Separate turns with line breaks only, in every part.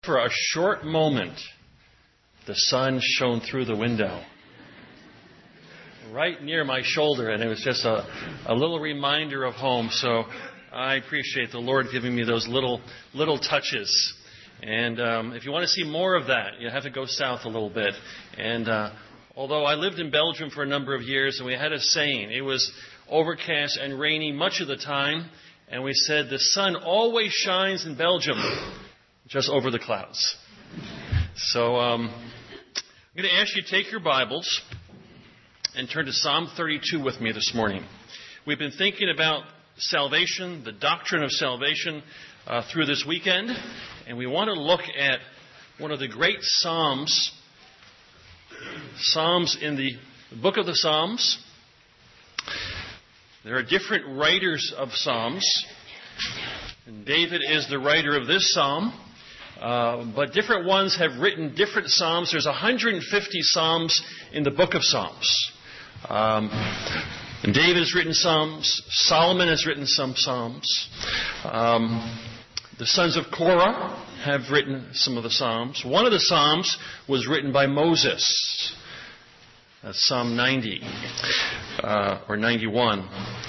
For a short moment, the sun shone through the window, right near my shoulder, and it was just a little reminder of home. So I appreciate the Lord giving me those little touches. And if you want to see more of that, you have to go south a little bit. And although I lived in Belgium for a number of years, and we had a saying, it was overcast and rainy much of the time, and we said the sun always shines in Belgium, just over the clouds. So I'm going to ask you to take your Bibles and turn to Psalm 32 with me this morning. We've been thinking about salvation, the doctrine of salvation, through this weekend, and we want to look at one of the great Psalms in the book of the Psalms. There are different writers of Psalms, and David is the writer of this Psalm. But different ones have written different Psalms. There's 150 Psalms in the book of Psalms. And David has written Psalms. Solomon has written some Psalms. The sons of Korah have written some of the Psalms. One of the Psalms was written by Moses. That's Psalm 90 or 91.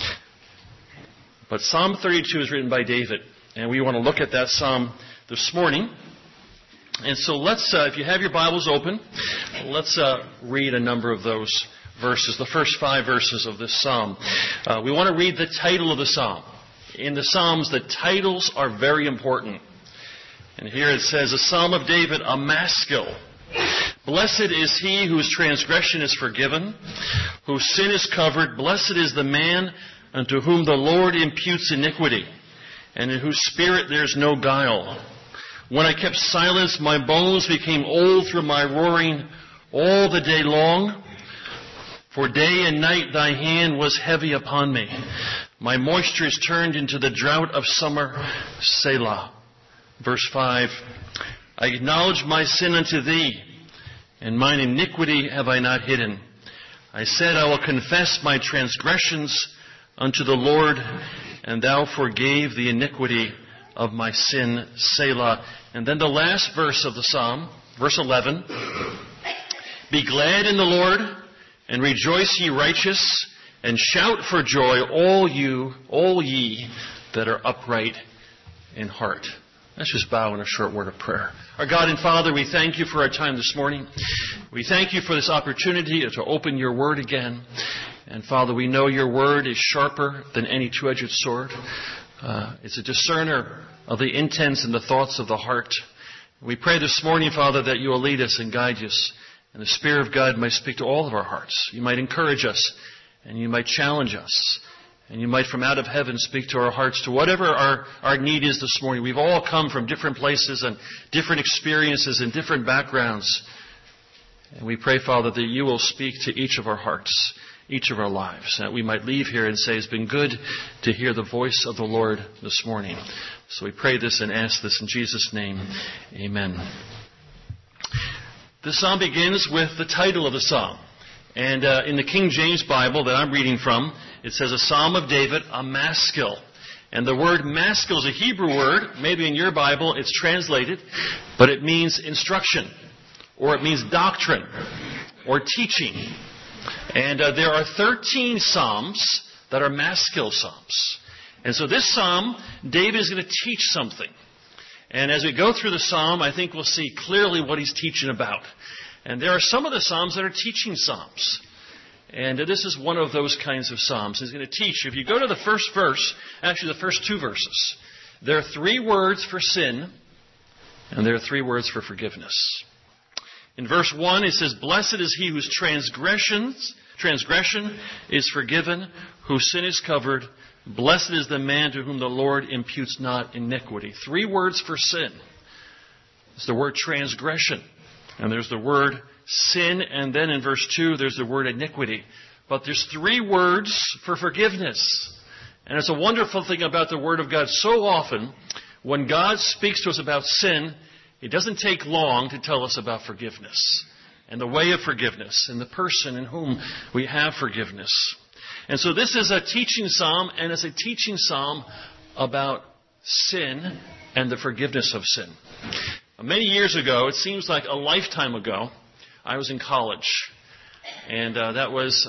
But Psalm 32 is written by David. And we want to look at that Psalm this morning. And so let's, if you have your Bibles open, let's read a number of those verses, the first 5 verses of this Psalm. We want to read the title of the Psalm. In the Psalms, the titles are very important. And here it says, a Psalm of David, a maskil. Blessed is he whose transgression is forgiven, whose sin is covered. Blessed is the man unto whom the Lord imputes iniquity, and in whose spirit there is no guile. When I kept silence, my bones became old through my roaring all the day long. For day and night thy hand was heavy upon me. My moisture is turned into the drought of summer. Selah. Verse 5. I acknowledge my sin unto thee, and mine iniquity have I not hidden. I said, I will confess my transgressions unto the Lord, and thou forgave the iniquity of my sin, Selah. And then the last verse of the Psalm, verse 11. Be glad in the Lord, and rejoice ye righteous, and shout for joy, all ye that are upright in heart. Let's just bow in a short word of prayer. Our God and Father, we thank you for our time this morning. We thank you for this opportunity to open your word again. And Father, we know your word is sharper than any two-edged sword. It's a discerner of the intents and the thoughts of the heart. We pray this morning, Father, that you will lead us and guide us, and the Spirit of God might speak to all of our hearts. You might encourage us, and you might challenge us, and you might from out of heaven speak to our hearts to whatever our need is this morning. We've all come from different places and different experiences and different backgrounds. And we pray, Father, that you will speak to each of our hearts, each of our lives, that we might leave here and say, it's been good to hear the voice of the Lord this morning. So we pray this and ask this in Jesus' name. Amen. This psalm begins with the title of the psalm. And in the King James Bible that I'm reading from, it says a Psalm of David, a maskil. And the word maskil is a Hebrew word. Maybe in your Bible it's translated, but it means instruction, or it means doctrine, or teaching. And there are 13 Psalms that are maskil Psalms. And so this Psalm, David is going to teach something. And as we go through the Psalm, I think we'll see clearly what he's teaching about. And there are some of the Psalms that are teaching Psalms. And this is one of those kinds of Psalms. He's going to teach. If you go to the first verse, actually the first 2 verses, there are 3 words for sin, and there are 3 words for forgiveness. In verse 1, it says, Blessed is he whose transgression is forgiven, whose sin is covered. Blessed is the man to whom the Lord imputes not iniquity. 3 words for sin. It's the word transgression. And there's the word sin. And then in verse 2, there's the word iniquity. But there's 3 words for forgiveness. And it's a wonderful thing about the Word of God. So often, when God speaks to us about sin, it doesn't take long to tell us about forgiveness and the way of forgiveness and the person in whom we have forgiveness. And so this is a teaching psalm, and it's a teaching psalm about sin and the forgiveness of sin. Many years ago, it seems like a lifetime ago, I was in college. And that was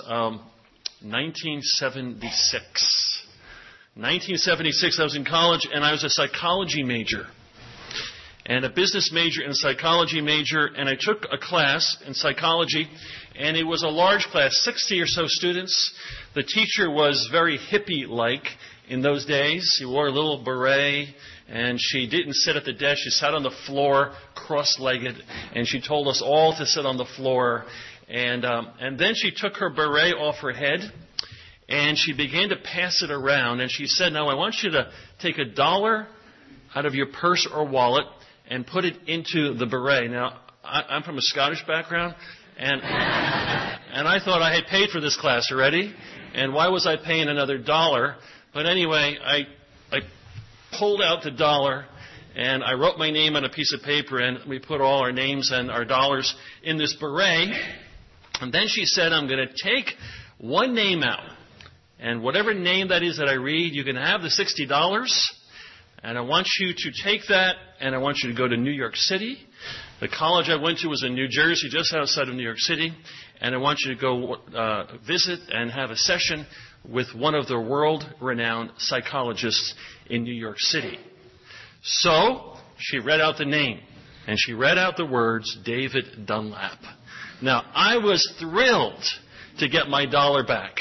1976. 1976, I was in college, and I was a psychology major. And a business major and a psychology major, and I took a class in psychology, and it was a large class, 60 or so students. The teacher was very hippie-like in those days. She wore a little beret, and she didn't sit at the desk. She sat on the floor, cross-legged, and she told us all to sit on the floor. And then she took her beret off her head, and she began to pass it around, and she said, now I want you to take $1 out of your purse or wallet and put it into the beret. Now, I'm from a Scottish background, and I thought I had paid for this class already, and why was I paying another $1? But anyway, I pulled out the $1, and I wrote my name on a piece of paper, and we put all our names and our dollars in this beret. And then she said, I'm going to take one name out, and whatever name that is that I read, you can have the $60, and I want you to take that, and I want you to go to New York City. The college I went to was in New Jersey, just outside of New York City, and I want you to go visit and have a session with one of the world-renowned psychologists in New York City. So she read out the name, and she read out the words, David Dunlap. Now, I was thrilled to get my $1 back.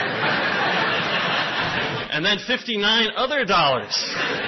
And then 59 other dollars.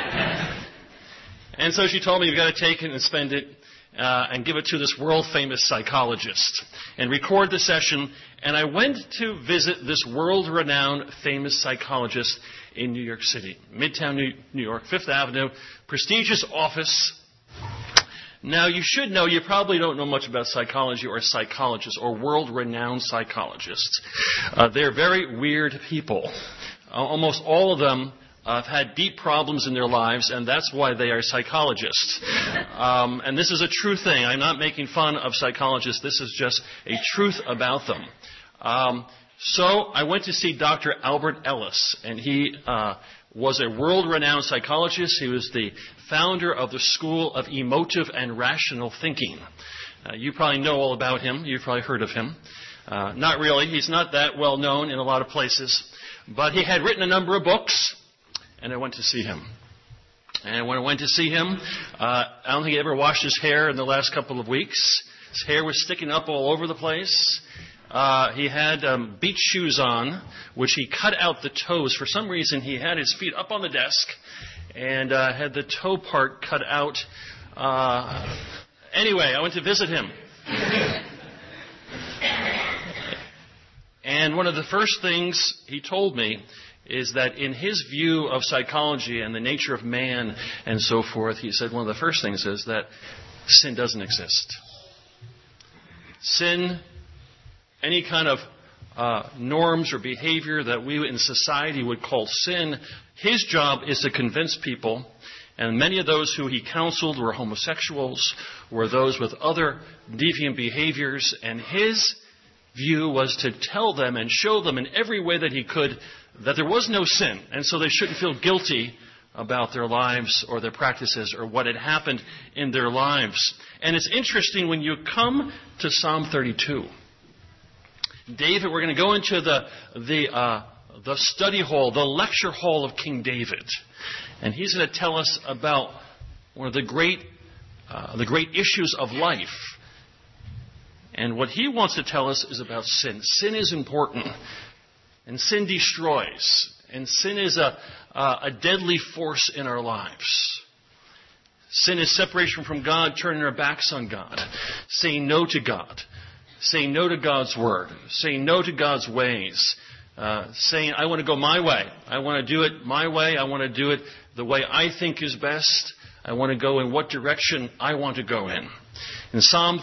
And so she told me, you've got to take it and spend it and give it to this world-famous psychologist and record the session. And I went to visit this world-renowned famous psychologist in New York City, Midtown New York, Fifth Avenue, prestigious office. Now, you should know, you probably don't know much about psychology or psychologists or world-renowned psychologists. They're very weird people. Almost all of them have had deep problems in their lives, and that's why they are psychologists. And this is a true thing. I'm not making fun of psychologists. This is just a truth about them. So I went to see Dr. Albert Ellis, and he was a world-renowned psychologist. He was the founder of the School of Emotive and Rational Thinking. You probably know all about him. You've probably heard of him. Not really. He's not that well known in a lot of places. But he had written a number of books, and I went to see him. And when I went to see him, I don't think he ever washed his hair in the last couple of weeks. His hair was sticking up all over the place. He had beach shoes on, which he cut out the toes. For some reason, he had his feet up on the desk and had the toe part cut out. Anyway, I went to visit him. And one of the first things he told me is that in his view of psychology and the nature of man and so forth, he said one of the first things is that sin doesn't exist. Sin, any kind of norms or behavior that we in society would call sin, his job is to convince people, and many of those who he counseled were homosexuals, were those with other deviant behaviors, and his view was to tell them and show them in every way that he could that there was no sin, and so they shouldn't feel guilty about their lives or their practices or what had happened in their lives. And it's interesting when you come to Psalm 32. David, we're going to go into the study hall, the lecture hall of King David, and he's going to tell us about one of the great issues of life. And what he wants to tell us is about sin. Sin is important, and sin destroys, and sin is a deadly force in our lives. Sin is separation from God, turning our backs on God, saying no to God, saying no to God's word, saying no to God's ways, saying, I want to go my way. I want to do it my way. I want to do it the way I think is best. I want to go in what direction I want to go in. In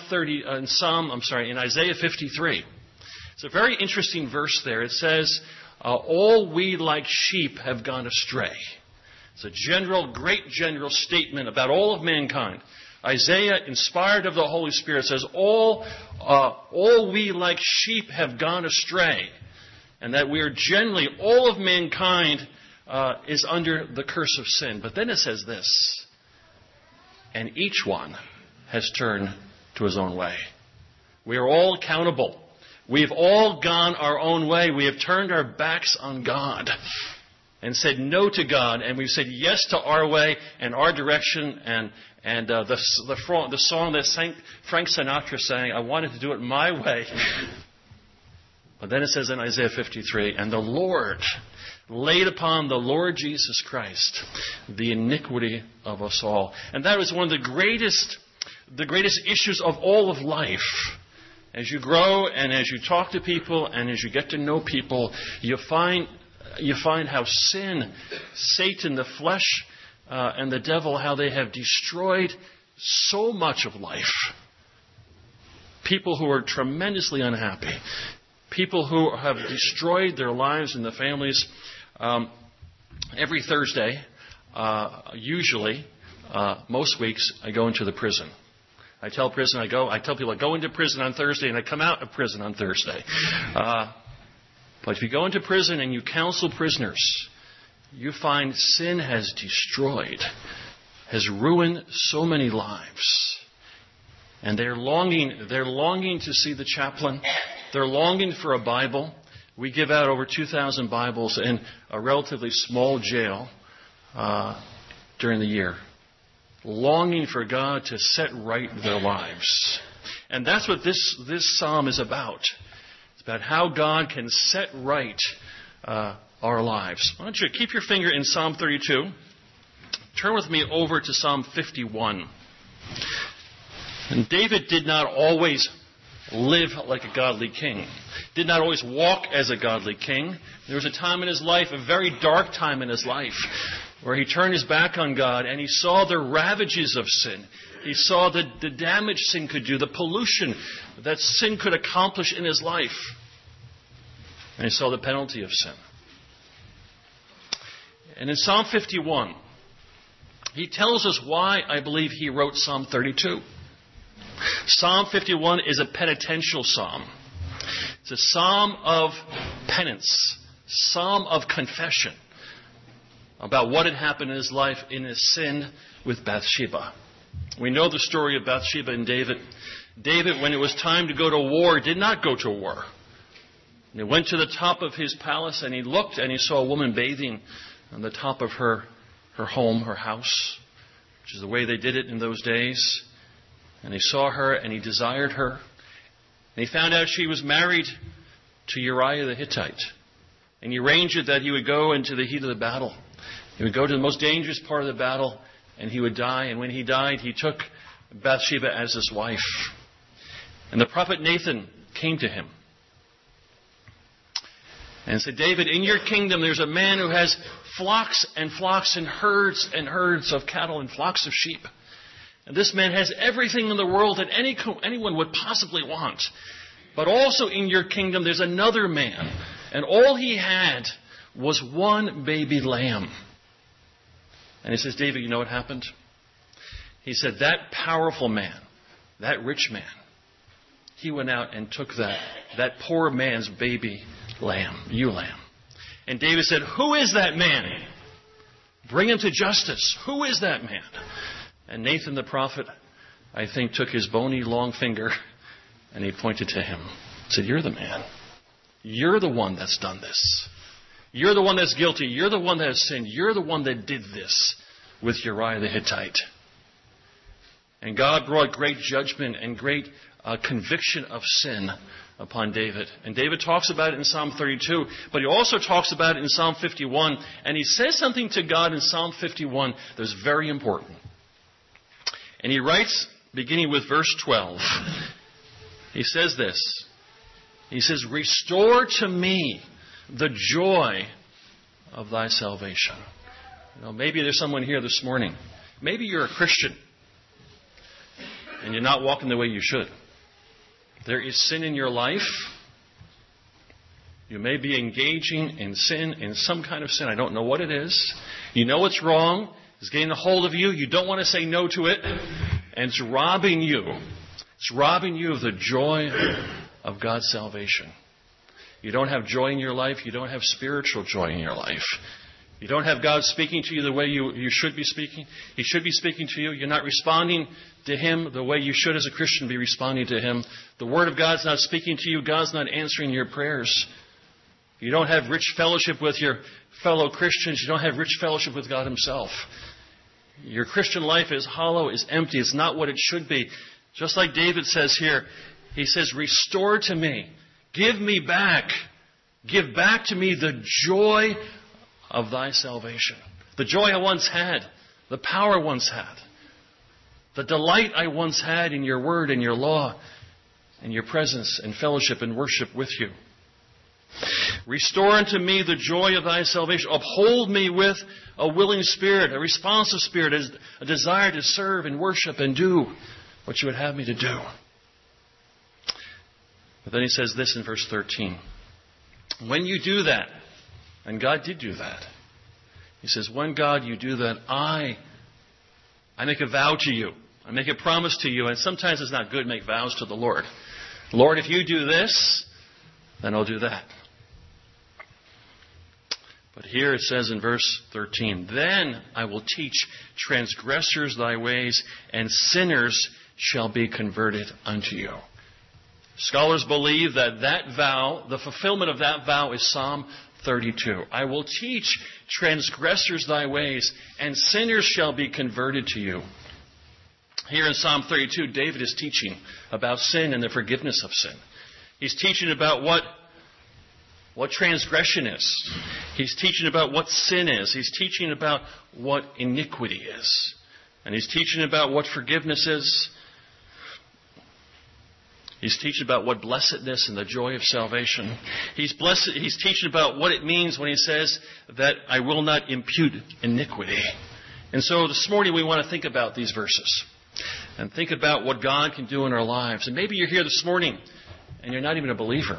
Isaiah 53, it's a very interesting verse there. It says, all we like sheep have gone astray. It's a great general statement about all of mankind. Isaiah, inspired of the Holy Spirit, says, all we like sheep have gone astray. And that we are generally, all of mankind is under the curse of sin. But then it says this, and each one has turned to his own way. We are all accountable. We've all gone our own way. We have turned our backs on God and said no to God, and we've said yes to our way and our direction. And the song that Frank Sinatra sang, I wanted to do it my way. But then it says in Isaiah 53, and the Lord laid upon the Lord Jesus Christ the iniquity of us all. And that was one of the greatest issues of all of life. As you grow and as you talk to people and as you get to know people, you find how sin, Satan, the flesh, and the devil, how they have destroyed so much of life. People who are tremendously unhappy. People who have destroyed their lives and their families. Every Thursday, usually, most weeks, I go into the prison. I tell people I go into prison on Thursday and I come out of prison on Thursday. But if you go into prison and you counsel prisoners, you find sin has destroyed, has ruined so many lives. And they're longing to see the chaplain. They're longing for a Bible. We give out over 2,000 Bibles in a relatively small jail during the year. Longing for God to set right their lives. And that's what this psalm is about. It's about how God can set right our lives. Why don't you keep your finger in Psalm 32. Turn with me over to Psalm 51. And David did not always live like a godly king. Did not always walk as a godly king. There was a time in his life, a very dark time in his life, where he turned his back on God and he saw the ravages of sin. He saw the damage sin could do, the pollution that sin could accomplish in his life. And he saw the penalty of sin. And in Psalm 51, he tells us why I believe he wrote Psalm 32. Psalm 51 is a penitential psalm. It's a psalm of penance, psalm of confession about what had happened in his life in his sin with Bathsheba. We know the story of Bathsheba and David. David, when it was time to go to war, did not go to war. He went to the top of his palace and he looked and he saw a woman bathing on the top of her home, her house, which is the way they did it in those days. And he saw her and he desired her. And he found out she was married to Uriah the Hittite. And he arranged it that he would go into the heat of the battle. He would go to the most dangerous part of the battle and he would die. And when he died, he took Bathsheba as his wife. And the prophet Nathan came to him and said, David, in your kingdom there's a man who has flocks and flocks and herds of cattle and flocks of sheep. And this man has everything in the world that anyone would possibly want. But also in your kingdom there's another man. And all he had was one baby lamb. And he says, David, you know what happened? He said, that powerful man, that rich man, he went out and took that poor man's baby lamb, ewe lamb. And David said, who is that man? Bring him to justice. Who is that man? And Nathan the prophet, I think, took his bony long finger and he pointed to him. He said, you're the man. You're the one that's done this. You're the one that's guilty. You're the one that has sinned. You're the one that did this with Uriah the Hittite. And God brought great judgment and great conviction of sin upon David. And David talks about it in Psalm 32, but he also talks about it in Psalm 51. And he says something to God in Psalm 51 that's very important. And he writes, beginning with verse 12, he says this. He says, restore to me the joy of thy salvation. You know, maybe there's someone here this morning. Maybe you're a Christian and you're not walking the way you should. There is sin in your life. You may be engaging in sin, in some kind of sin. I don't know what it is. You know it's wrong. It's getting a hold of you. You don't want to say no to it. And it's robbing you. It's robbing you of the joy of God's salvation. You don't have joy in your life. You don't have spiritual joy in your life. You don't have God speaking to you the way you should be speaking. He should be speaking to you. You're not responding to Him the way you should as a Christian be responding to Him. The Word of God's not speaking to you. God's not answering your prayers. You don't have rich fellowship with your fellow Christians. You don't have rich fellowship with God Himself. Your Christian life is hollow, is empty. It's not what it should be. Just like David says here, he says, restore to me. Give me back. Give back to me the joy of thy salvation. The joy I once had. The power I once had. The delight I once had in your word and your law and your presence and fellowship and worship with you. Restore unto me the joy of thy salvation. Uphold me with a willing spirit, a responsive spirit, a desire to serve and worship and do what you would have me to do. But then he says this in verse 13. When you do that, and God did do that. He says, when God, you do that, I make a vow to you. I make a promise to you. And sometimes it's not good to make vows to the Lord. Lord, if you do this, then I'll do that. But here it says in verse 13, then I will teach transgressors thy ways, and sinners shall be converted unto you. Scholars believe that vow, the fulfillment of that vow is Psalm 32. I will teach transgressors thy ways, and sinners shall be converted to you. Here in Psalm 32, David is teaching about sin and the forgiveness of sin. He's teaching about what transgression is. He's teaching about what sin is. He's teaching about what iniquity is. And he's teaching about what forgiveness is. He's teaching about what blessedness and the joy of salvation. He's teaching about what it means when he says that I will not impute iniquity. And so this morning we want to think about these verses and think about what God can do in our lives. And maybe you're here this morning and you're not even a believer.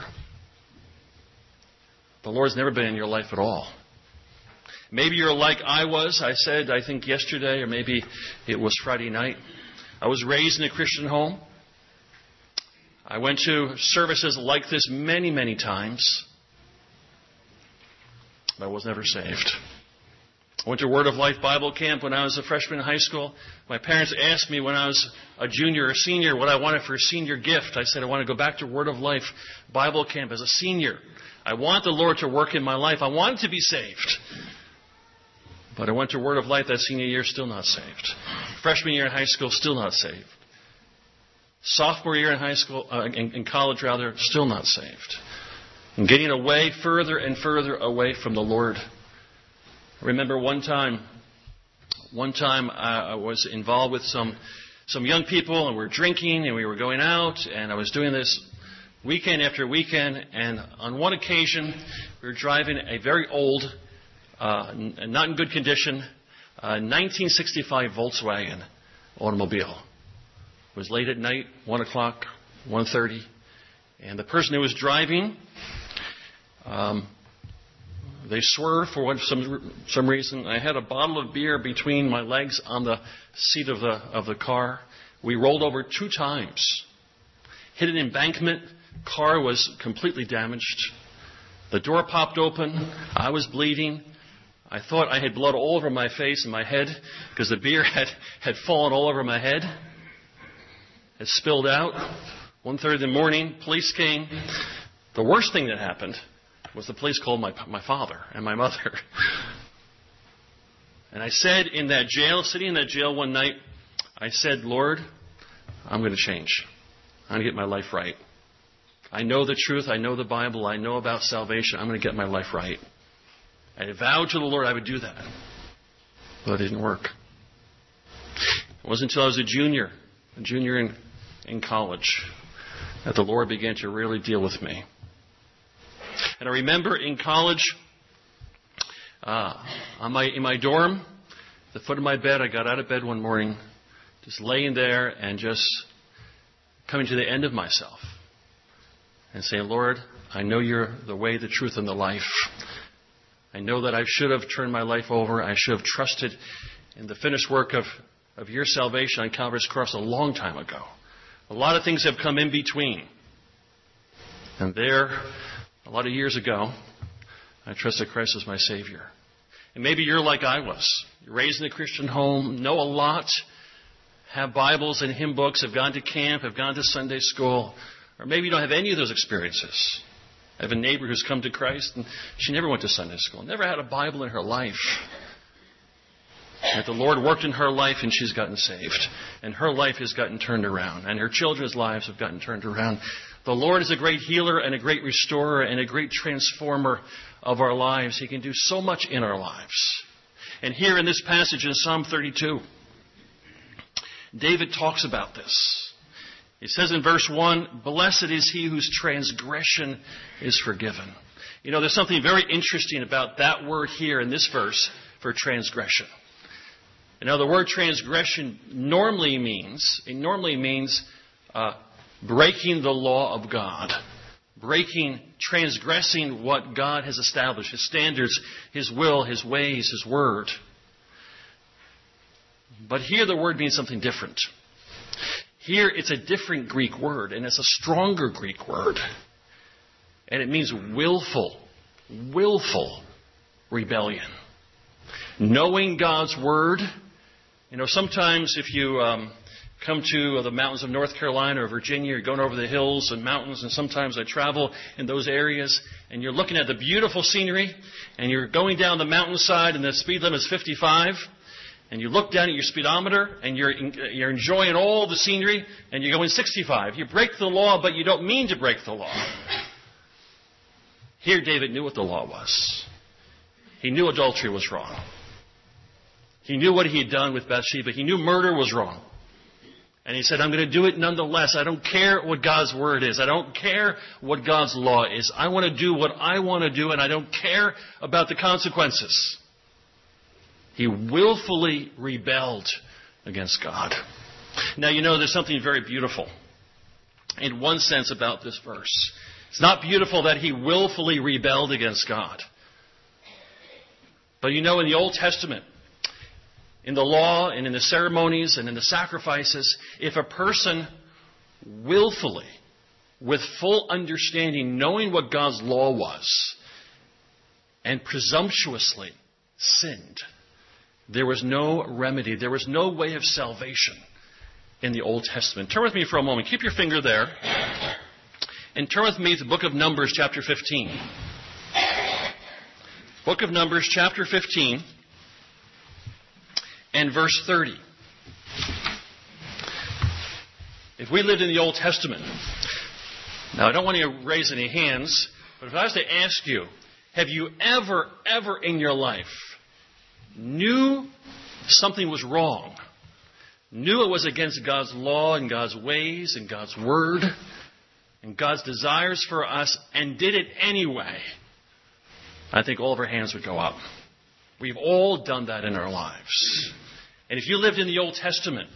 The Lord's never been in your life at all. Maybe you're like I was. I said, I think yesterday, or maybe it was Friday night. I was raised in a Christian home. I went to services like this many, many times. But I was never saved. I went to Word of Life Bible Camp when I was a freshman in high school. My parents asked me when I was a junior or senior what I wanted for a senior gift. I said I want to go back to Word of Life Bible Camp as a senior. I want the Lord to work in my life. I wanted to be saved. But I went to Word of Life that senior year, still not saved. Freshman year in high school, still not saved. Sophomore year in high school, in college rather, still not saved. And getting away further and further away from the Lord. I remember one time I was involved with some young people, and we were drinking and we were going out, and I was doing this weekend after weekend, and on one occasion we were driving a very old, not in good condition, 1965 Volkswagen automobile. It was late at night, 1 o'clock, 1:30, and the person who was driving, they swerved for some reason. I had a bottle of beer between my legs on the seat of the car. We rolled over 2 times, hit an embankment. Car was completely damaged. The door popped open. I was bleeding. I thought I had blood all over my face and my head because the beer had fallen all over my head. It spilled out. 1:30 in the morning, police came. The worst thing that happened was the police called my father and my mother. And I said in that jail, sitting in that jail one night, I said, Lord, I'm going to change. I'm going to get my life right. I know the truth. I know the Bible. I know about salvation. I'm going to get my life right. I vowed to the Lord I would do that. But it didn't work. It wasn't until I was a junior in college, that the Lord began to really deal with me. And I remember in college, in my dorm, at the foot of my bed, I got out of bed one morning, just laying there and just coming to the end of myself. And saying, Lord, I know you're the way, the truth, and the life. I know that I should have turned my life over. I should have trusted in the finished work of your salvation on Calvary's cross a long time ago. A lot of things have come in between. And there, a lot of years ago, I trusted Christ as my Savior. And maybe you're like I was. You're raised in a Christian home, know a lot, have Bibles and hymn books, have gone to camp, have gone to Sunday school. Or maybe you don't have any of those experiences. I have a neighbor who's come to Christ, and she never went to Sunday school, never had a Bible in her life. But the Lord worked in her life, and she's gotten saved. And her life has gotten turned around, and her children's lives have gotten turned around. The Lord is a great healer and a great restorer and a great transformer of our lives. He can do so much in our lives. And here in this passage in Psalm 32, David talks about this. He says in verse 1, "Blessed is he whose transgression is forgiven." You know, there's something very interesting about that word here in this verse for transgression. You know, the word transgression normally means breaking the law of God. Transgressing what God has established, His standards, His will, His ways, His word. But here the word means something different. Here it's a different Greek word, and it's a stronger Greek word. And it means willful rebellion. Knowing God's word. You know, sometimes if you come to the mountains of North Carolina or Virginia, you're going over the hills and mountains, and sometimes I travel in those areas, and you're looking at the beautiful scenery, and you're going down the mountainside, and the speed limit is 55, and you look down at your speedometer, and you're enjoying all the scenery, and you're going 65. You break the law, but you don't mean to break the law. Here, David knew what the law was. He knew adultery was wrong. He knew what he had done with Bathsheba. He knew murder was wrong. And he said, I'm going to do it nonetheless. I don't care what God's word is. I don't care what God's law is. I want to do what I want to do, and I don't care about the consequences. He willfully rebelled against God. Now, you know, there's something very beautiful in one sense about this verse. It's not beautiful that he willfully rebelled against God. But you know, in the Old Testament, in the law and in the ceremonies and in the sacrifices, if a person willfully, with full understanding, knowing what God's law was, and presumptuously sinned, there was no remedy. There was no way of salvation in the Old Testament. Turn with me for a moment. Keep your finger there. And turn with me to the book of Numbers, chapter 15. Book of Numbers, chapter 15. And verse 30. If we lived in the Old Testament, now I don't want you to raise any hands, but if I was to ask you, have you ever in your life knew something was wrong, knew it was against God's law and God's ways and God's word and God's desires for us, and did it anyway? I think all of our hands would go up. We've all done that in our lives. And if you lived in the Old Testament,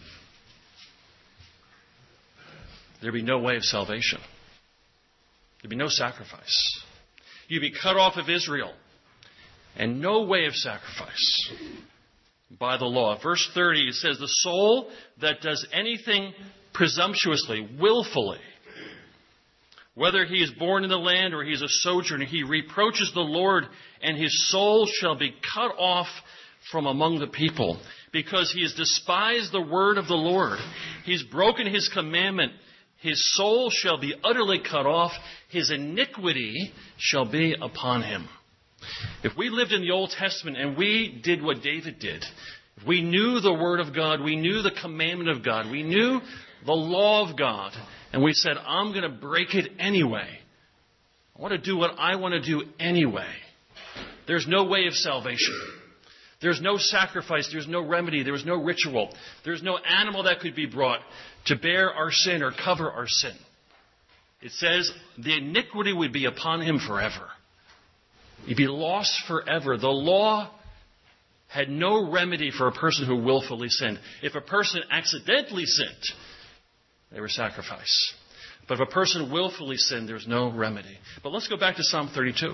there'd be no way of salvation. There'd be no sacrifice. You'd be cut off of Israel, and no way of sacrifice by the law. Verse 30, it says, the soul that does anything presumptuously, willfully, whether he is born in the land or he is a sojourner, he reproaches the Lord, and his soul shall be cut off from among the people, because he has despised the word of the Lord. He's broken his commandment. His soul shall be utterly cut off. His iniquity shall be upon him. If we lived in the Old Testament and we did what David did, if we knew the word of God, we knew the commandment of God, we knew the law of God, and we said, I'm going to break it anyway. I want to do what I want to do anyway. There's no way of salvation. There's no sacrifice. There's no remedy. There was no ritual. There's no animal that could be brought to bear our sin or cover our sin. It says the iniquity would be upon him forever. He'd be lost forever. The law had no remedy for a person who willfully sinned. If a person accidentally sinned, they were sacrificed. But if a person willfully sinned, there's no remedy. But let's go back to Psalm 32.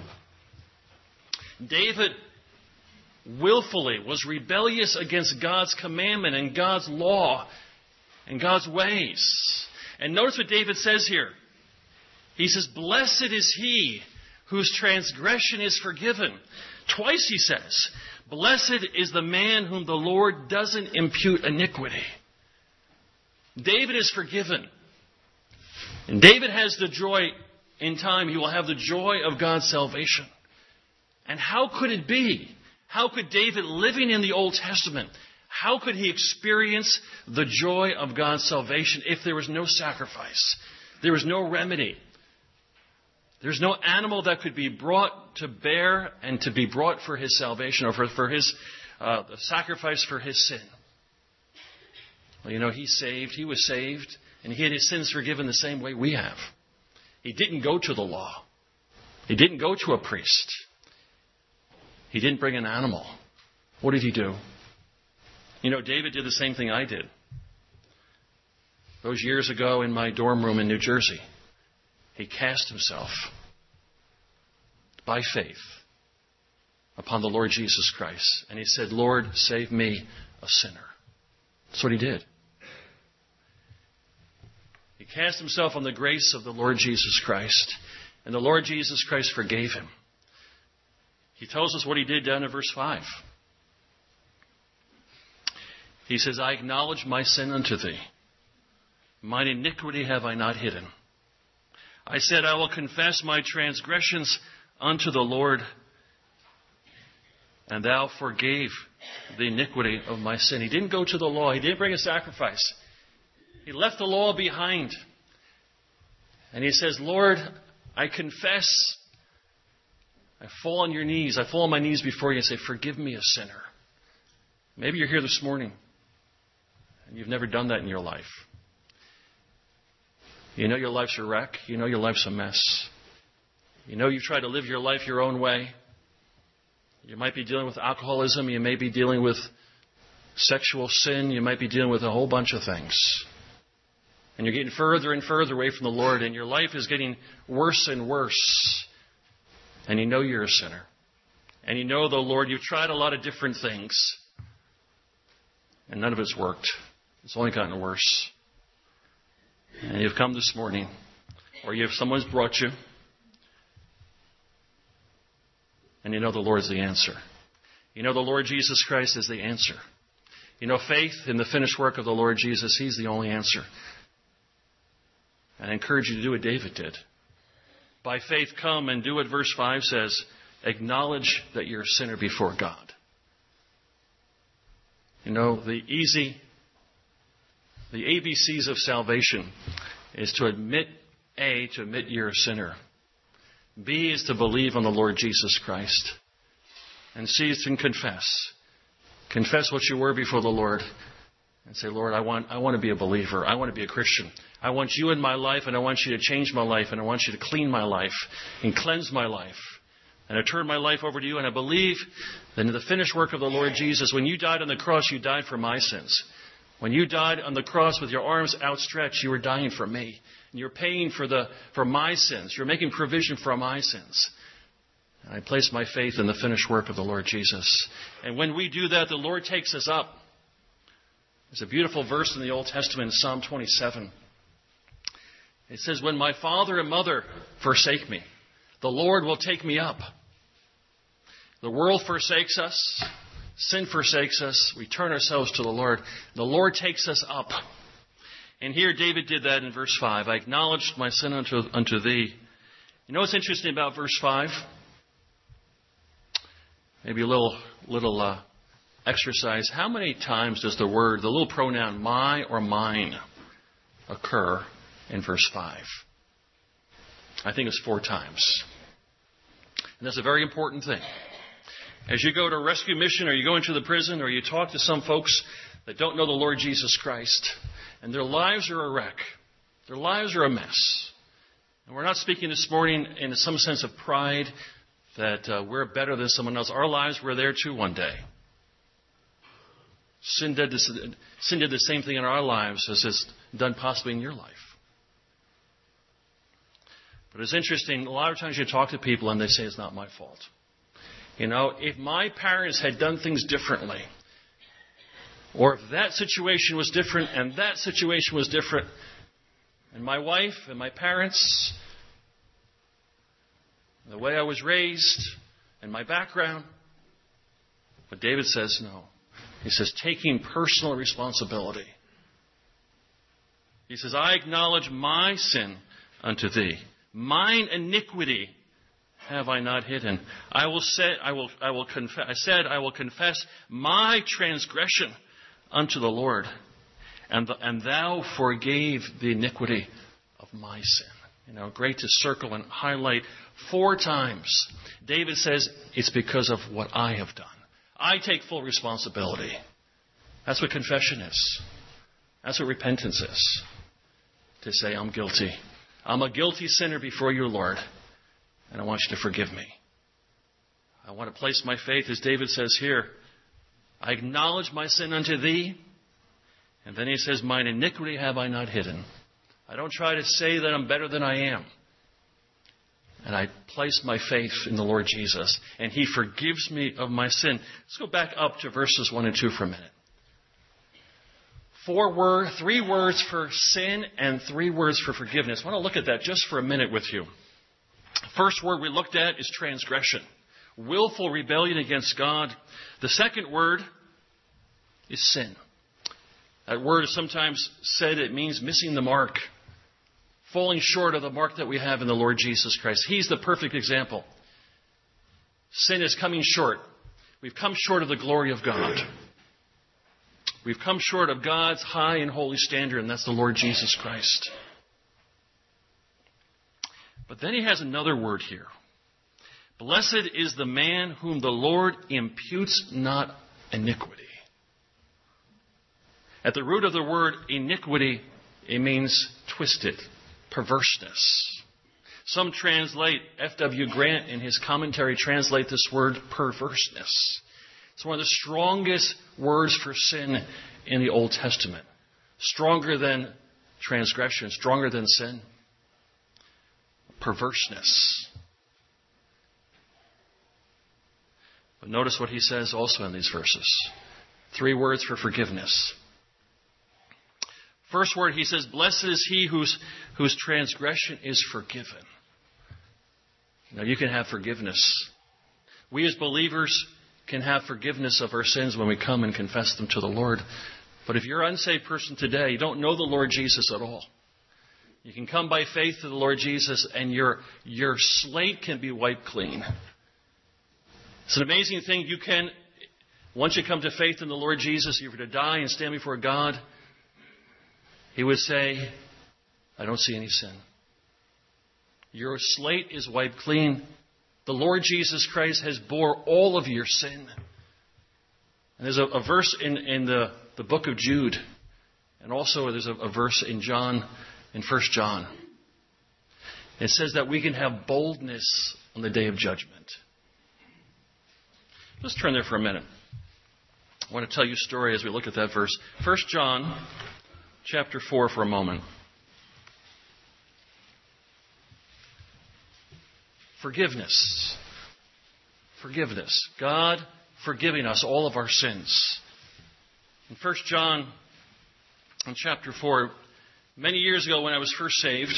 David willfully was rebellious against God's commandment and God's law and God's ways. And notice what David says here. He says, blessed is he whose transgression is forgiven. Twice he says, Blessed is the man whom the Lord doesn't impute iniquity. David is forgiven. And David has the joy in time. He will have the joy of God's salvation. And how could it be? How could David, living in the Old Testament, how could he experience the joy of God's salvation if there was no sacrifice? There was no remedy. There's no animal that could be brought to bear and to be brought for his salvation or for his the sacrifice for his sin. Well, you know, he was saved, and he had his sins forgiven the same way we have. He didn't go to the law. He didn't go to a priest. He didn't bring an animal. What did he do? You know, David did the same thing I did. Those years ago in my dorm room in New Jersey, he cast himself by faith upon the Lord Jesus Christ. And he said, Lord, save me, a sinner. That's what he did. He cast himself on the grace of the Lord Jesus Christ. And the Lord Jesus Christ forgave him. He tells us what he did down in verse 5. He says, I acknowledge my sin unto thee. Mine iniquity have I not hidden. I said, I will confess my transgressions unto the Lord, and thou forgave the iniquity of my sin. He didn't go to the law. He didn't bring a sacrifice. He left the law behind. And he says, Lord, I confess. I fall on your knees. I fall on my knees before you and say, forgive me, a sinner. Maybe you're here this morning and you've never done that in your life. You know your life's a wreck. You know your life's a mess. You know you've tried to live your life your own way. You might be dealing with alcoholism. You may be dealing with sexual sin. You might be dealing with a whole bunch of things. And you're getting further and further away from the Lord, and your life is getting worse and worse. And you know you're a sinner. And you know, though, Lord, you've tried a lot of different things, and none of it's worked. It's only gotten worse. And you've come this morning, or someone's brought you, and you know the Lord's the answer. You know the Lord Jesus Christ is the answer. You know faith in the finished work of the Lord Jesus, He's the only answer. And I encourage you to do what David did. By faith come and do what verse 5 says. Acknowledge that you're a sinner before God. You know, the ABCs of salvation is to admit, A, to admit you're a sinner. B is to believe on the Lord Jesus Christ. And C is to confess. Confess what you were before the Lord. And say, Lord, I want to be a believer. I want to be a Christian. I want you in my life, and I want you to change my life, and I want you to clean my life and cleanse my life. And I turn my life over to you, and I believe that in the finished work of the Lord Jesus, when you died on the cross, you died for my sins. When you died on the cross with your arms outstretched, you were dying for me. And you're paying for my sins. You're making provision for my sins. And I place my faith in the finished work of the Lord Jesus. And when we do that, the Lord takes us up. There's a beautiful verse in the Old Testament, Psalm 27. It says, when my father and mother forsake me, the Lord will take me up. The world forsakes us. Sin forsakes us. We turn ourselves to the Lord. The Lord takes us up. And here David did that in verse 5. I acknowledged my sin unto thee. You know what's interesting about verse 5? Maybe a little exercise. How many times does the little pronoun my or mine occur in verse 5? I think it's 4 times. And that's a very important thing. As you go to a rescue mission, or you go into the prison, or you talk to some folks that don't know the Lord Jesus Christ, and their lives are a wreck. Their lives are a mess. And we're not speaking this morning in some sense of pride that we're better than someone else. Our lives were there too one day. Sin did the same thing in our lives as it's done possibly in your life. But it's interesting, a lot of times you talk to people and they say it's not my fault. You know, if my parents had done things differently, or if that situation was different and that situation was different, and my wife and my parents, the way I was raised, and my background, But David says no. He says, taking personal responsibility. He says, I acknowledge my sin unto thee. Mine iniquity have I not hidden. I will confess my transgression unto the Lord, and thou forgave the iniquity of my sin. Great to circle and highlight 4 times. David says, it's because of what I have done. I take full responsibility. That's what confession is. That's what repentance is. To say, I'm guilty. I'm a guilty sinner before you, Lord, and I want you to forgive me. I want to place my faith, as David says here, I acknowledge my sin unto thee, and then he says, mine iniquity have I not hidden. I don't try to say that I'm better than I am. And I place my faith in the Lord Jesus, and he forgives me of my sin. Let's go back up to verses 1 and 2 for a minute. 3 words for sin and 3 words for forgiveness. I want to look at that just for a minute with you. First word we looked at is transgression. Willful rebellion against God. The second word is sin. That word is sometimes said it means missing the mark. Falling short of the mark that we have in the Lord Jesus Christ. He's the perfect example. Sin is coming short. We've come short of the glory of God. We've come short of God's high and holy standard, and that's the Lord Jesus Christ. But then he has another word here. Blessed is the man whom the Lord imputes not iniquity. At the root of the word iniquity, it means twisted, perverseness. Some translate, F.W. Grant in his commentary translate this word perverseness. It's one of the strongest words for sin in the Old Testament. Stronger than transgression, stronger than sin. Perverseness. But notice what he says also in these verses. 3 words for forgiveness. First word, he says, blessed is he whose transgression is forgiven. Now you can have forgiveness. We as believers can have forgiveness of our sins when we come and confess them to the Lord. But if you're an unsaved person today, you don't know the Lord Jesus at all. You can come by faith to the Lord Jesus and your slate can be wiped clean. It's an amazing thing. Once you come to faith in the Lord Jesus, you're to die and stand before God. He would say, I don't see any sin. Your slate is wiped clean. The Lord Jesus Christ has bore all of your sin. And there's a verse in the book of Jude. And also there's a verse in 1 John. It says that we can have boldness on the day of judgment. Let's turn there for a minute. I want to tell you a story as we look at that verse. 1 John chapter 4 for a moment. Forgiveness. Forgiveness. God forgiving us all of our sins. In 1 John in chapter 4, many years ago when I was first saved,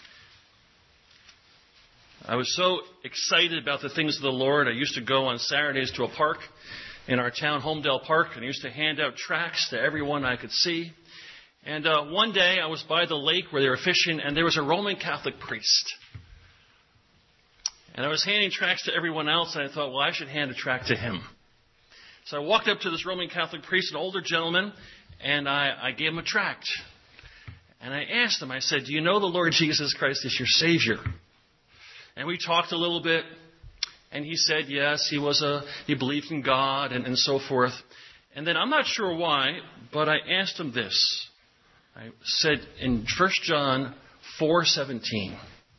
I was so excited about the things of the Lord. I used to go on Saturdays to a park in our town, Homedale Park, and I used to hand out tracts to everyone I could see. And one day I was by the lake where they were fishing, and there was a Roman Catholic priest. And I was handing tracts to everyone else, and I thought, well, I should hand a tract to him. So I walked up to this Roman Catholic priest, an older gentleman, and I gave him a tract. And I asked him, I said, do you know the Lord Jesus Christ is your Savior? And we talked a little bit, and he said, yes, he believed in God and so forth. And then I'm not sure why, but I asked him this. I said in 1 John 4:17,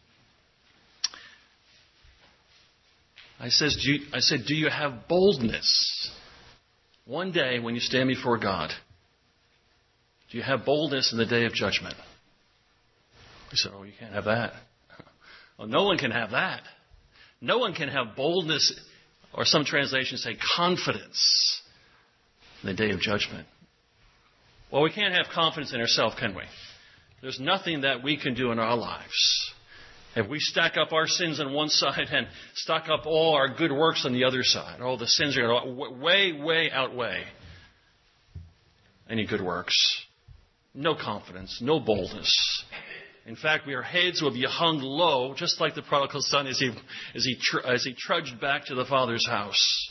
I said, do you have boldness one day when you stand before God? Do you have boldness in the day of judgment? He said, oh, you can't have that. Well, no one can have that. No one can have boldness, or some translations say confidence, in the day of judgment. Well, we can't have confidence in ourselves, can we? There's nothing that we can do in our lives If we stack up our sins on one side and stack up all our good works on the other side, all the sins are going to way outweigh any good works. No confidence, no boldness. In fact, our heads will be hung low, just like the prodigal son as he trudged back to the Father's house.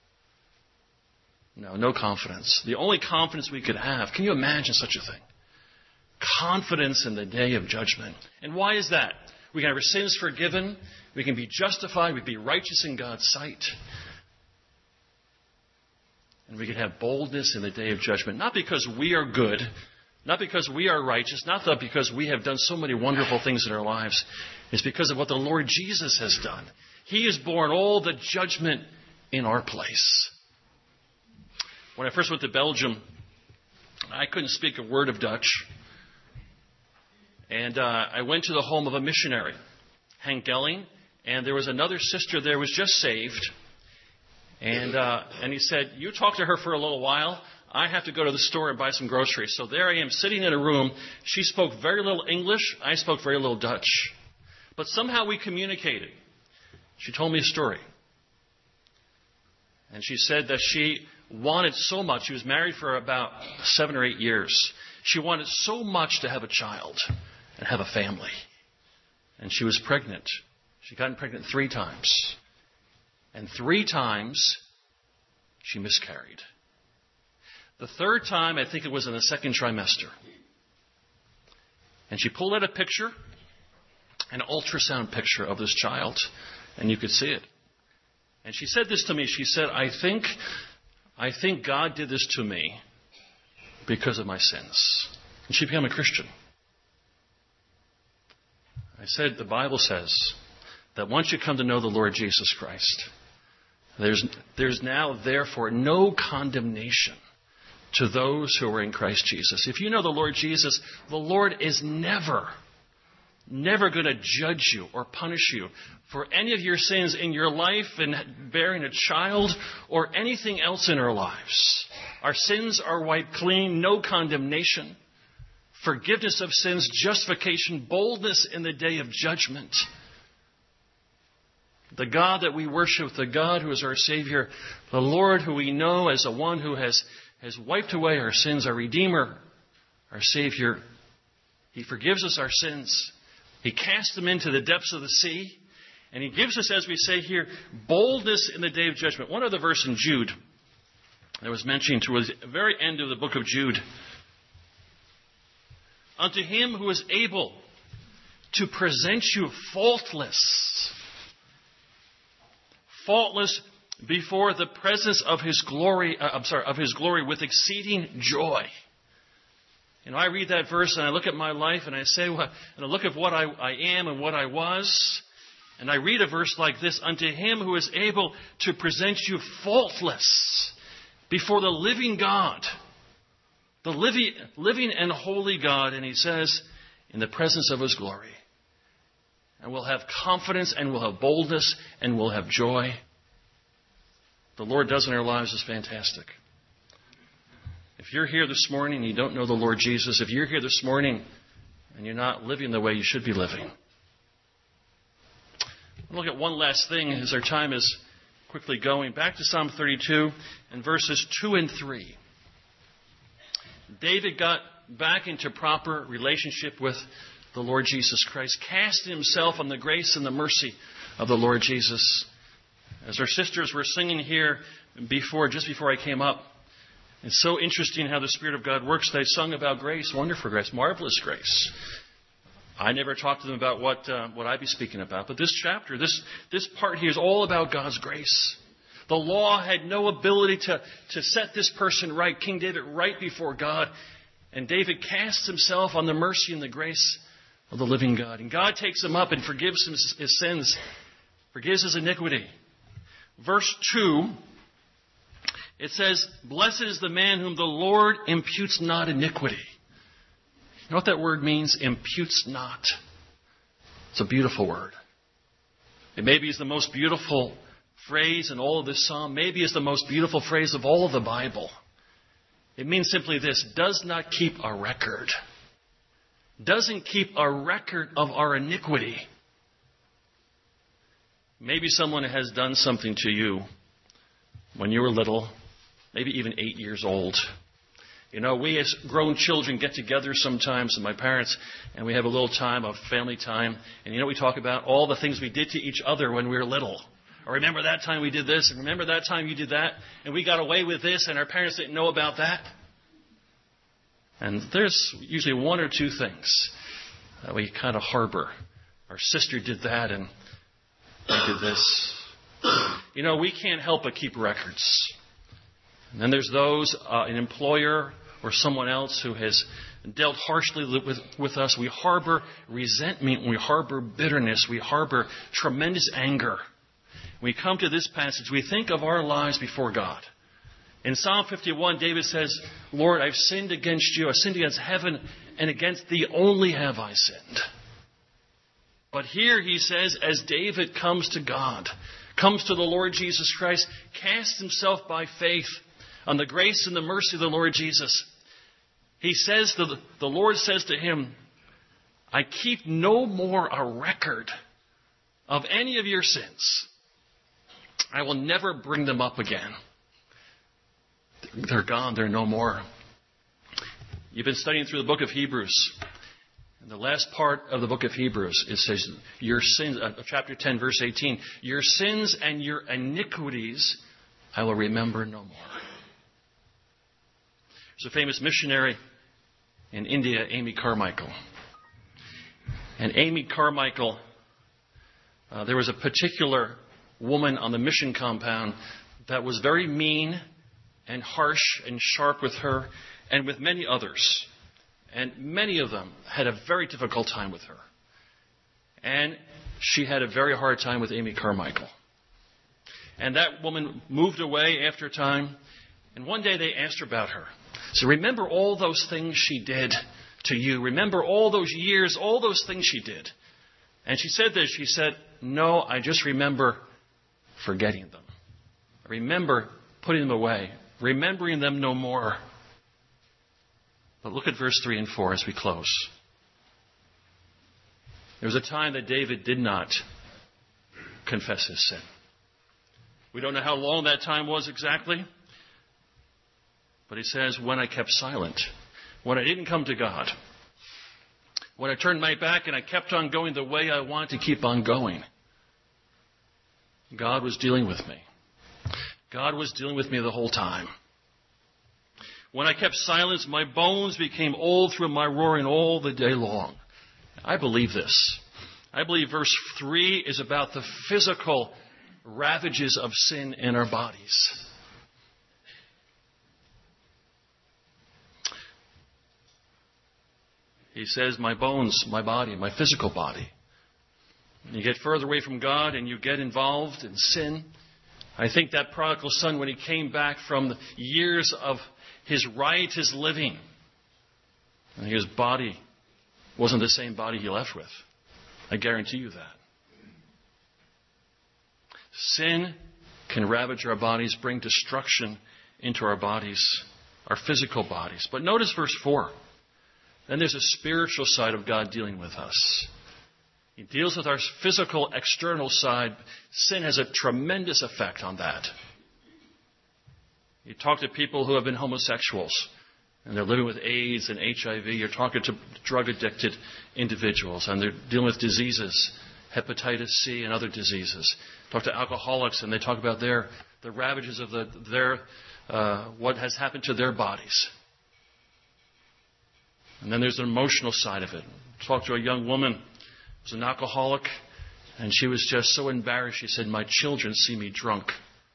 No confidence. The only confidence we could have, can you imagine such a thing? Confidence in the day of judgment. And why is that? We can have our sins forgiven. We can be justified. We can be righteous in God's sight. And we can have boldness in the day of judgment. Not because we are good. Not because we are righteous. Not because we have done so many wonderful things in our lives. It's because of what the Lord Jesus has done. He has borne all the judgment in our place. When I first went to Belgium, I couldn't speak a word of Dutch. And I went to the home of a missionary, Hank Gelling, and there was another sister there who was just saved. And he said, you talk to her for a little while. I have to go to the store and buy some groceries. So there I am sitting in a room. She spoke very little English. I spoke very little Dutch. But somehow we communicated. She told me a story. And she said that she wanted so much. She was married for about 7 or 8 years. She wanted so much to have a child and have a family. And she was pregnant. She got pregnant 3 times. And 3 times she miscarried. The 3rd time, I think it was in the 2nd trimester. And she pulled out a picture, an ultrasound picture of this child, and you could see it. And she said this to me. She said, I think God did this to me because of my sins. And she became a Christian. I said, the Bible says that once you come to know the Lord Jesus Christ, there's now, therefore, no condemnation to those who are in Christ Jesus. If you know the Lord Jesus, the Lord is never going to judge you or punish you for any of your sins in your life and bearing a child or anything else in our lives. Our sins are wiped clean, no condemnation, forgiveness of sins, justification, boldness in the day of judgment. The God that we worship, the God who is our Savior, the Lord who we know as the one who has wiped away our sins, our Redeemer, our Savior. He forgives us our sins. He casts them into the depths of the sea. And He gives us, as we say here, boldness in the day of judgment. One other verse in Jude that was mentioned towards the very end of the book of Jude. Unto Him who is able to present you faultless before the presence of His glory, with exceeding joy. And I read that verse and I look at my life and I say, and I look at what I am and what I was, and I read a verse like this, unto Him who is able to present you faultless before the living God, the living and holy God, and He says, in the presence of His glory. And we'll have confidence and we'll have boldness and we'll have joy. The Lord does in our lives is fantastic. If you're here this morning and you don't know the Lord Jesus, if you're here this morning and you're not living the way you should be living, we'll look at one last thing as our time is quickly going. Back to Psalm 32 and verses 2 and 3. David got back into proper relationship with the Lord Jesus Christ, casting himself on the grace and the mercy of the Lord Jesus. As our sisters were singing here just before I came up, it's so interesting how the Spirit of God works. They sung about grace, wonderful grace, marvelous grace. I never talked to them about what I'd be speaking about, but this chapter, this part here is all about God's grace. The law had no ability to set this person right, King David, right before God. And David casts himself on the mercy and the grace of the living God. And God takes him up and forgives him his sins, forgives his iniquity. Verse 2, it says, blessed is the man whom the Lord imputes not iniquity. You know what that word means? Imputes not. It's a beautiful word. It maybe is the most beautiful phrase in all of this psalm. Maybe it's the most beautiful phrase of all of the Bible. It means simply this: does not keep a record. Doesn't keep a record of our iniquity. Maybe someone has done something to you when you were little, maybe even 8 years old. You know, we as grown children get together sometimes, and my parents, and we have a little time of family time. And you know, we talk about all the things we did to each other when we were little. Or remember that time we did this, and remember that time you did that, and we got away with this, and our parents didn't know about that. And there's usually one or two things that we kind of harbor. Our sister did that, and I did this. You know, we can't help but keep records. And then there's those, an employer or someone else who has dealt harshly with us. We harbor resentment. We harbor bitterness. We harbor tremendous anger. When we come to this passage, we think of our lives before God. In Psalm 51, David says, Lord, I've sinned against you. I've sinned against heaven, and against thee only have I sinned. But here he says, as David comes to God, comes to the Lord Jesus Christ, casts himself by faith on the grace and the mercy of the Lord Jesus. He says, the Lord says to him, I keep no more a record of any of your sins. I will never bring them up again. They're gone. They're no more. You've been studying through the book of Hebrews. In the last part of the book of Hebrews, it says, your sins, chapter 10, verse 18, your sins and your iniquities I will remember no more. There's a famous missionary in India, Amy Carmichael. And Amy Carmichael, there was a particular woman on the mission compound that was very mean and harsh and sharp with her and with many others. And many of them had a very difficult time with her. And she had a very hard time with Amy Carmichael. And that woman moved away after a time. And one day they asked her about her. So remember all those things she did to you. Remember all those years, all those things she did. And she said this. She said, no, I just remember forgetting them. I remember putting them away. Remembering them no more. But look at verse 3 and 4 as we close. There was a time that David did not confess his sin. We don't know how long that time was exactly. But he says, when I kept silent, when I didn't come to God, when I turned my back and I kept on going the way I wanted to keep on going, God was dealing with me. God was dealing with me the whole time. When I kept silence, my bones became old through my roaring all the day long. I believe this. I believe verse 3 is about the physical ravages of sin in our bodies. He says, my bones, my body, my physical body. You get further away from God and you get involved in sin. I think that prodigal son, when he came back from the years of his riotous living, and his body wasn't the same body he left with. I guarantee you that. Sin can ravage our bodies, bring destruction into our bodies, our physical bodies. But notice verse 4. Then there's a spiritual side of God dealing with us. He deals with our physical, external side. Sin has a tremendous effect on that. You talk to people who have been homosexuals, and they're living with AIDS and HIV. You're talking to drug-addicted individuals, and they're dealing with diseases, hepatitis C and other diseases. Talk to alcoholics, and they talk about the ravages of what has happened to their bodies. And then there's an emotional side of it. Talk to a young woman who was an alcoholic, and she was just so embarrassed. She said, my children see me drunk.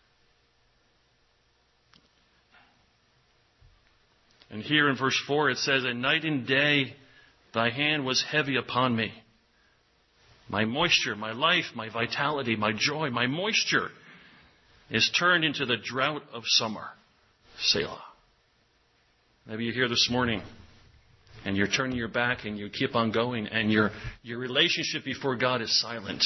And here in verse 4 it says, and night and day thy hand was heavy upon me. My moisture, my life, my vitality, my joy, my moisture is turned into the drought of summer. Selah. Maybe you're here this morning and you're turning your back and you keep on going and your relationship before God is silent.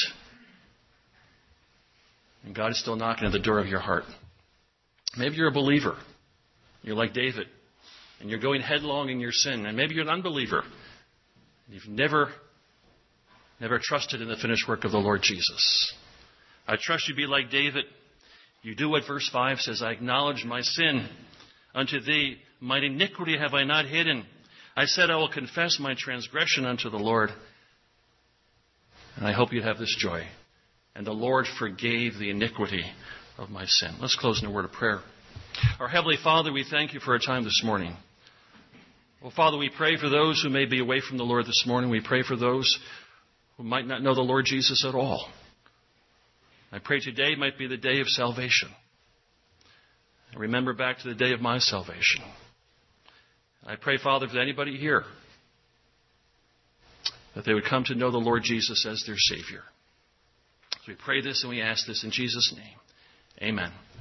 And God is still knocking at the door of your heart. Maybe you're a believer. You're like David. And you're going headlong in your sin. And maybe you're an unbeliever. You've never trusted in the finished work of the Lord Jesus. I trust you be like David. You do what verse 5 says, I acknowledge my sin unto thee. Mine iniquity have I not hidden. I said I will confess my transgression unto the Lord. And I hope you have this joy. And the Lord forgave the iniquity of my sin. Let's close in a word of prayer. Our Heavenly Father, we thank you for our time this morning. Well, Father, we pray for those who may be away from the Lord this morning. We pray for those who might not know the Lord Jesus at all. I pray today might be the day of salvation. And remember back to the day of my salvation. I pray, Father, for anybody here, that they would come to know the Lord Jesus as their Savior. So we pray this and we ask this in Jesus' name. Amen.